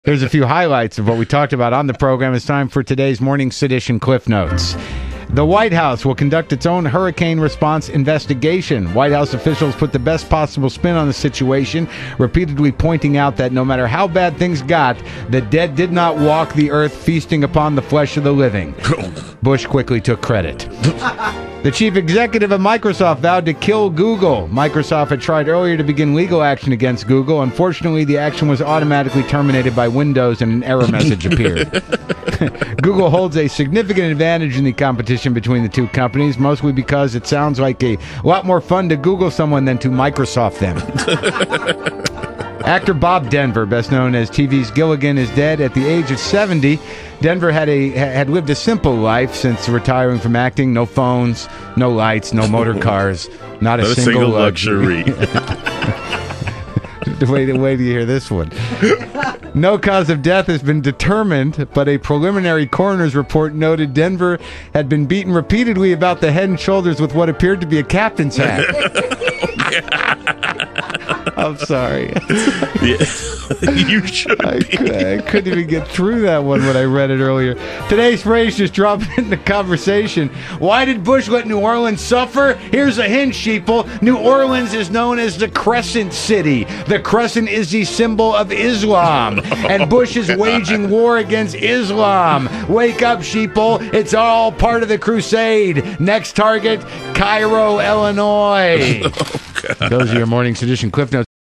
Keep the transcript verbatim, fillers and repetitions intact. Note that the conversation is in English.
Here's a few highlights of what we talked about on the program. It's time for today's Morning Sedition Cliff Notes. The White House will conduct its own hurricane response investigation. White House officials put the best possible spin on the situation, repeatedly pointing out that no matter how bad things got, the dead did not walk the earth feasting upon the flesh of the living. Bush quickly took credit. The chief executive of Microsoft vowed to kill Google. Microsoft had tried earlier to begin legal action against Google. Unfortunately, the action was automatically terminated by Windows and an error message appeared. Google holds a significant advantage in the competition between the two companies, mostly because it sounds like a lot more fun to Google someone than to Microsoft them. Actor Bob Denver, best known as T V's Gilligan, is dead at the age of seventy. Denver had a had lived a simple life since retiring from acting. No phones, no lights, no motor cars, not a, Not a single, single luxury. wait, wait till you hear this one. No cause of death has been determined, but a preliminary coroner's report noted Denver had been beaten repeatedly about the head and shoulders with what appeared to be a captain's hat. I'm sorry. Yeah. You should I, be. cou- I couldn't even get through that one when I read it earlier. Today's phrase just dropped in the conversation. Why did Bush let New Orleans suffer? Here's a hint, sheeple. New Orleans is known as the Crescent City. The crescent is the symbol of Islam. And Bush is waging war against Islam. Wake up, sheeple. It's all part of the crusade. Next target, Cairo, Illinois. Oh, God. Those are your Morning Sedition Cliff Notes.